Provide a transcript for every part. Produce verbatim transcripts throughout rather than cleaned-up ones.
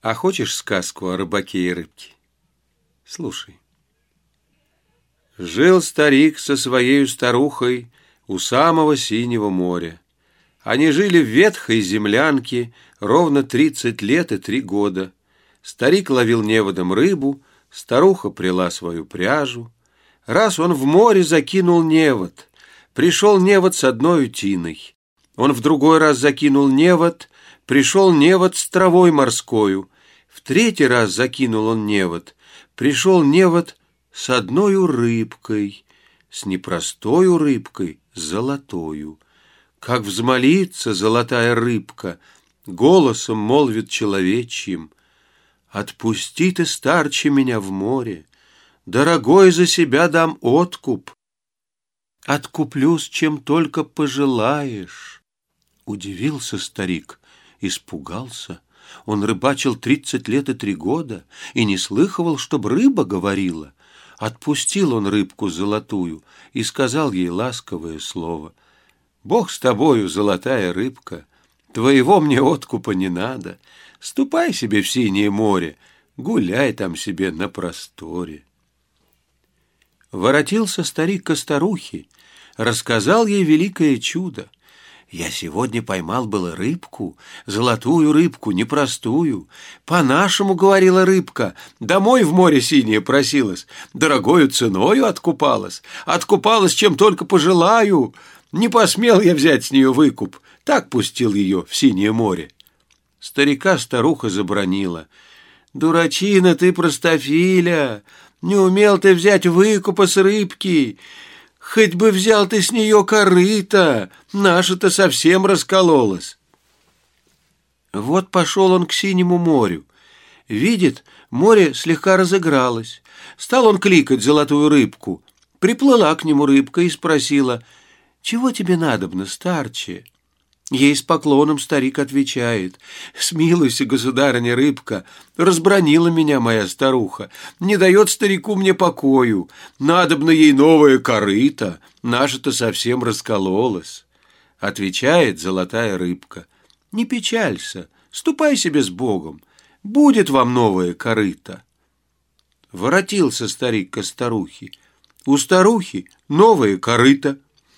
А хочешь сказку о рыбаке и рыбке? Слушай. Жил старик со своей старухой у самого синего моря. Они жили в ветхой землянке ровно тридцать лет и три года. Старик ловил неводом рыбу, старуха пряла свою пряжу. Раз он в море закинул невод, пришел невод с одной утиной. Он в другой раз закинул невод, пришел невод с травой морскою. В третий раз закинул он невод, пришел невод с одною рыбкой, с непростою рыбкой, золотою. Как взмолится золотая рыбка, голосом молвит человечьим: «Отпусти ты, старче, меня в море, дорогой, за себя дам откуп. Откуплюсь, чем только пожелаешь». Удивился старик, испугался. Он рыбачил тридцать лет и три года и не слыхивал, чтоб рыба говорила. Отпустил он рыбку золотую и сказал ей ласковое слово: «Бог с тобою, золотая рыбка, твоего мне откупа не надо. Ступай себе в синее море, гуляй там себе на просторе». Воротился старик ко старухе, рассказал ей великое чудо. «Я сегодня поймал было рыбку, золотую рыбку, непростую. По-нашему, — говорила рыбка, — домой в море синее просилась, дорогою ценою откупалась, откупалась, чем только пожелаю. Не посмел я взять с нее выкуп, так пустил ее в синее море». Старика старуха забранила: «Дурачина ты, простофиля, не умел ты взять выкупа с рыбки. Хоть бы взял ты с нее корыто, наша-то совсем раскололась». Вот пошел он к синему морю. Видит, море слегка разыгралось. Стал он кликать золотую рыбку. Приплыла к нему рыбка и спросила: «Чего тебе надобно, старче?» Ей с поклоном старик отвечает: «Смилуйся, государыня рыбка, разбранила меня моя старуха, не дает старику мне покою, надобно ей новое корыто, наша-то совсем раскололась». Отвечает золотая рыбка: «Не печалься, ступай себе с Богом, будет вам новое корыто». Воротился старик ко старухе. У старухи новое корыто.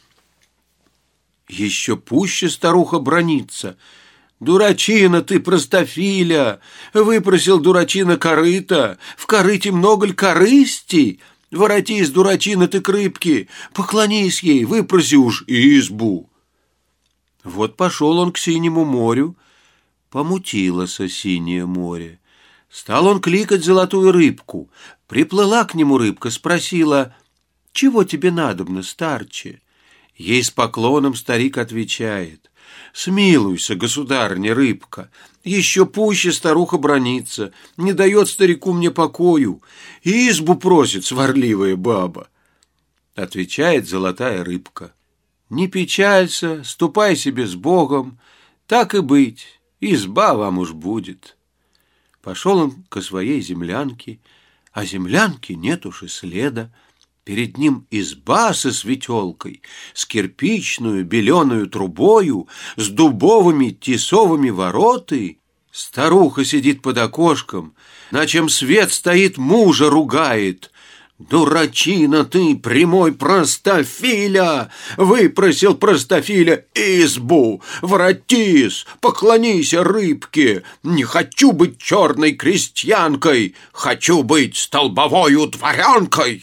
Еще пуще старуха бранится: «Дурачина ты, простофиля, выпросил дурачина корыто, в корыте много ль корысти? Воротись, дурачина ты, к рыбке, поклонись ей, выпроси уж избу». Вот пошел он к синему морю, помутилось синее море. Стал он кликать золотую рыбку. Приплыла к нему рыбка, спросила: «Чего тебе надобно, старче?» Ей с поклоном старик отвечает: «Смилуйся, государыня рыбка, еще пуще старуха бранится, не дает старику мне покою, и избу просит сварливая баба». Отвечает золотая рыбка: «Не печалься, ступай себе с Богом, так и быть, изба вам уж будет». Пошел он ко своей землянке, а землянки нет уж и следа. Перед ним изба со светелкой, с кирпичную беленую трубою, с дубовыми тесовыми вороты. Старуха сидит под окошком, на чем свет стоит, мужа ругает: «Дурачина ты, прямой простофиля! Выпросил простофиля избу! Воротись, поклонися рыбке! Не хочу быть черной крестьянкой, хочу быть столбовою дворянкой!»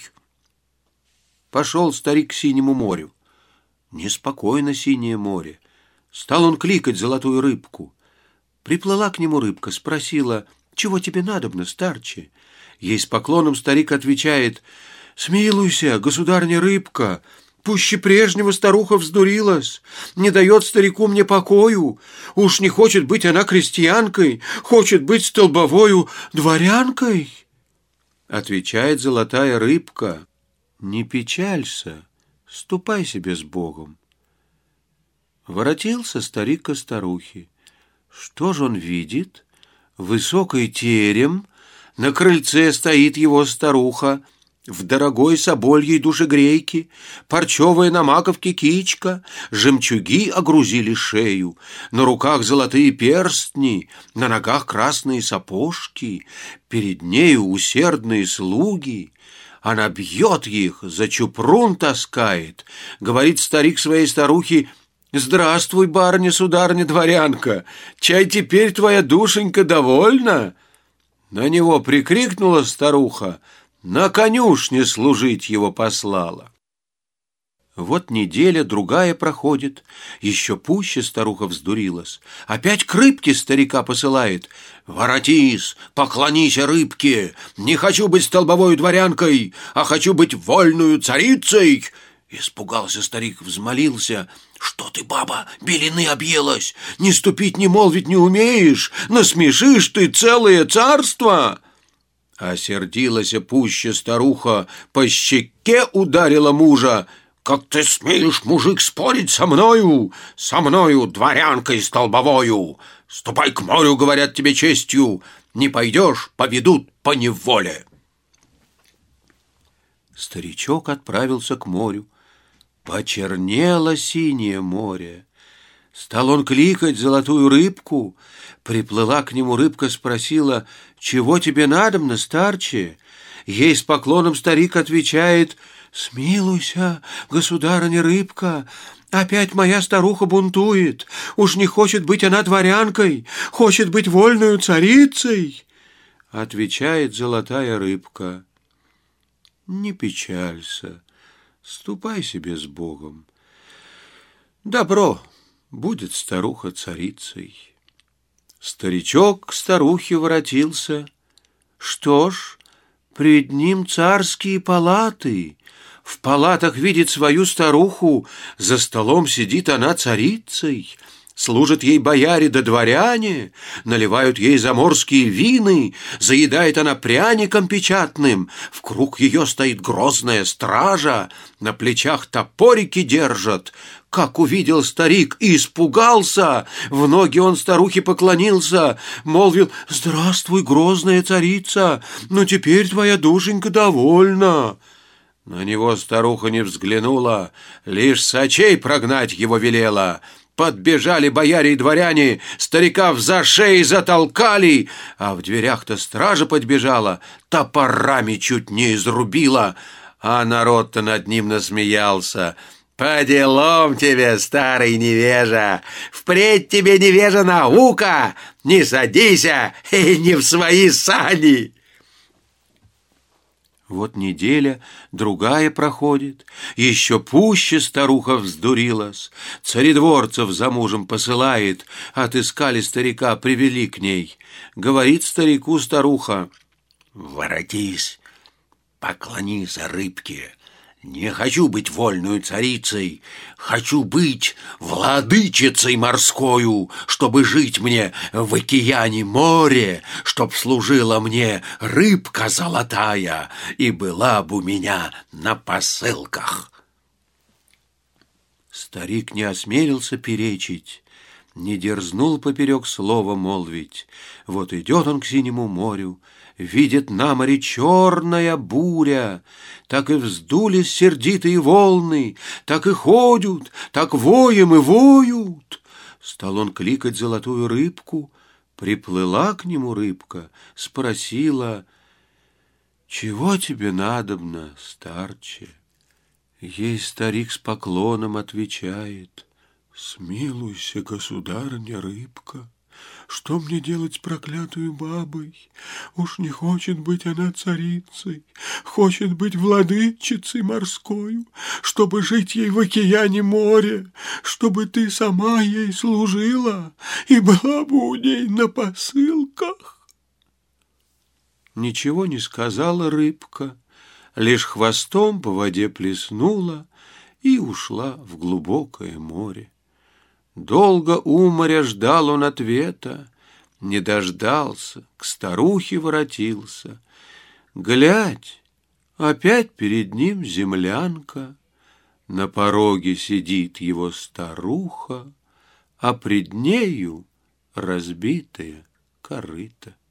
Пошел старик к синему морю. Неспокойно синее море. Стал он кликать золотую рыбку. Приплыла к нему рыбка, спросила: «Чего тебе надобно, старче?» Ей с поклоном старик отвечает: «Смилуйся, государыня рыбка, пуще прежнего старуха вздурилась, не дает старику мне покою. Уж не хочет быть она крестьянкой, хочет быть столбовою дворянкой». Отвечает золотая рыбка: «Не печалься, ступай себе с Богом». Воротился старик ко старухе. Что ж он видит? Высокий терем, на крыльце стоит его старуха, В дорогой собольей душегрейке, парчевая на маковке кичка, жемчуги огрузили шею, на руках золотые перстни, на ногах красные сапожки, перед нею усердные слуги. Она бьет их, за чупрун таскает, говорит старик своей старухе: «Здравствуй, барыня, сударыня, дворянка, чай теперь твоя душенька довольна?» На него прикрикнула старуха: «На конюшне служить его послала». Вот неделя другая проходит, еще пуще старуха вздурилась. Опять к рыбке старика посылает: «Воротись, поклонись рыбке, не хочу быть столбовой дворянкой, а хочу быть вольную царицей». Испугался старик, взмолился: «Что ты, баба, белины объелась? Не ступить, не молвить не умеешь, насмешишь ты целое царство!» Осердилась пуще старуха, по щеке ударила мужа: «Как ты смеешь, мужик, спорить со мною, со мною, дворянкой столбовою? Ступай к морю, говорят тебе честью, не пойдешь, поведут по неволе». Старичок отправился к морю. Почернело синее море. Стал он кликать золотую рыбку. Приплыла к нему рыбка, спросила: «Чего тебе надобно, старче?» Ей с поклоном старик отвечает: «Смилуйся, государыня рыбка, опять моя старуха бунтует. Уж не хочет быть она дворянкой, хочет быть вольную царицей». Отвечает золотая рыбка: «Не печалься, ступай себе с Богом. Добро, будет старуха царицей». Старичок к старухе воротился. Что ж, пред ним царские палаты. В палатах видит свою старуху, за столом сидит она царицей. Служат ей бояре да дворяне, наливают ей заморские вины, заедает она пряником печатным, в круг ее стоит грозная стража, на плечах топорики держат. Как увидел старик, испугался, в ноги он старухе поклонился, молвил: «Здравствуй, грозная царица, ну теперь твоя душенька довольна». На него старуха не взглянула, лишь с очей прогнать его велела. Подбежали бояре и дворяне, старика вза шеи затолкали, а в дверях-то стража подбежала, топорами чуть не изрубила, а народ-то над ним насмеялся. «По делам тебе, старый невежа! Впредь тебе, невежа, наука! Не садися и не в свои сани!» Вот неделя другая проходит, еще пуще старуха вздурилась. Царедворцев за мужем посылает, отыскали старика, привели к ней. Говорит старику старуха: «Воротись, поклонись рыбке. Не хочу быть вольную царицей, хочу быть владычицей морскою, чтобы жить мне в океане море, чтоб служила мне рыбка золотая и была бы у меня на посылках». Старик не осмелился перечить, не дерзнул поперек слова молвить. Вот идет он к синему морю, видит на море черная буря, так и вздулись сердитые волны, так и ходят, так воем и воют. Стал он кликать золотую рыбку, приплыла к нему рыбка, спросила: «Чего тебе надобно, старче?» Ей старик с поклоном отвечает: «Смилуйся, государыня рыбка, что мне делать с проклятой бабой? Уж не хочет быть она царицей, хочет быть владычицей морскою, чтобы жить ей в океане море, чтобы ты сама ей служила и была бы у ней на посылках». Ничего не сказала рыбка, лишь хвостом по воде плеснула и ушла в глубокое море. Долго у моря ждал он ответа, не дождался, к старухе воротился. Глядь, опять перед ним землянка, на пороге сидит его старуха, а пред нею разбитая корыто.